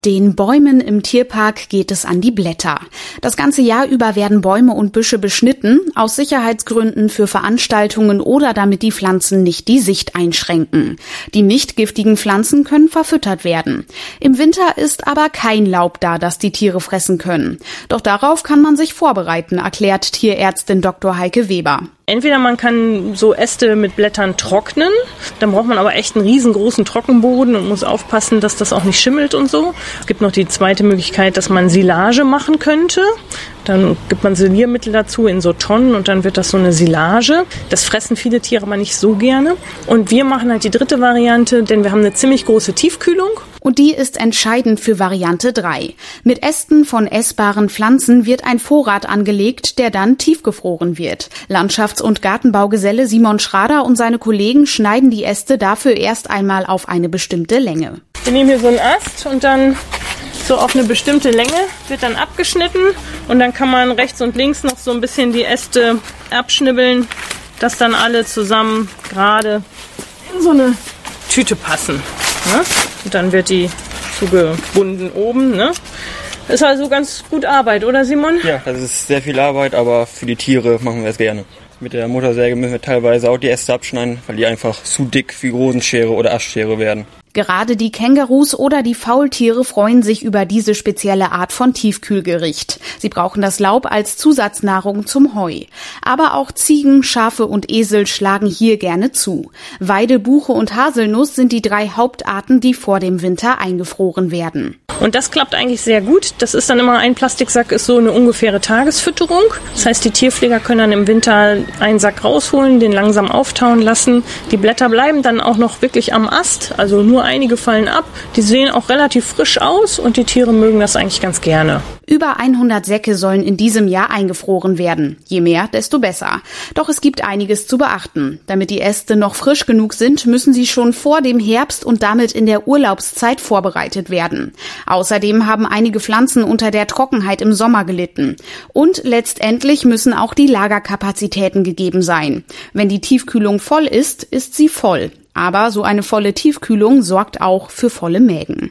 Den Bäumen im Tierpark geht es an die Blätter. Das ganze Jahr über werden Bäume und Büsche beschnitten, aus Sicherheitsgründen für Veranstaltungen oder damit die Pflanzen nicht die Sicht einschränken. Die nicht giftigen Pflanzen können verfüttert werden. Im Winter ist aber kein Laub da, das die Tiere fressen können. Doch darauf kann man sich vorbereiten, erklärt Tierärztin Dr. Heike Weber. Entweder man kann so Äste mit Blättern trocknen, dann braucht man aber echt einen riesengroßen Trockenboden und muss aufpassen, dass das auch nicht schimmelt und so. Es gibt noch die zweite Möglichkeit, dass man Silage machen könnte. Dann gibt man Siliermittel dazu in so Tonnen und dann wird das so eine Silage. Das fressen viele Tiere aber nicht so gerne. Und wir machen halt die dritte Variante, denn wir haben eine ziemlich große Tiefkühlung. Und die ist entscheidend für Variante 3. Mit Ästen von essbaren Pflanzen wird ein Vorrat angelegt, der dann tiefgefroren wird. Landschafts- und Gartenbaugeselle Simon Schrader und seine Kollegen schneiden die Äste dafür erst einmal auf eine bestimmte Länge. Wir nehmen hier so einen Ast und dann so auf eine bestimmte Länge wird dann abgeschnitten und dann kann man rechts und links noch so ein bisschen die Äste abschnibbeln, dass dann alle zusammen gerade in so eine Tüte passen. Ne? Und dann wird die zugebunden oben. Ne? Ist also ganz gut Arbeit, oder Simon? Ja, das ist sehr viel Arbeit, aber für die Tiere machen wir es gerne. Mit der Motorsäge müssen wir teilweise auch die Äste abschneiden, weil die einfach zu dick für Rosenschere oder Astschere werden. Gerade die Kängurus oder die Faultiere freuen sich über diese spezielle Art von Tiefkühlgericht. Sie brauchen das Laub als Zusatznahrung zum Heu. Aber auch Ziegen, Schafe und Esel schlagen hier gerne zu. Weide, Buche und Haselnuss sind die 3 Hauptarten, die vor dem Winter eingefroren werden. Und das klappt eigentlich sehr gut. Das ist dann immer, ein Plastiksack ist so eine ungefähre Tagesfütterung. Das heißt, die Tierpfleger können dann im Winter einen Sack rausholen, den langsam auftauen lassen. Die Blätter bleiben dann auch noch wirklich am Ast, also nur einige fallen ab. Die sehen auch relativ frisch aus und die Tiere mögen das eigentlich ganz gerne. Über 100 Säcke sollen in diesem Jahr eingefroren werden. Je mehr, desto besser. Doch es gibt einiges zu beachten. Damit die Äste noch frisch genug sind, müssen sie schon vor dem Herbst und damit in der Urlaubszeit vorbereitet werden. Außerdem haben einige Pflanzen unter der Trockenheit im Sommer gelitten. Und letztendlich müssen auch die Lagerkapazitäten gegeben sein. Wenn die Tiefkühlung voll ist, ist sie voll. Aber so eine volle Tiefkühlung sorgt auch für volle Mägen.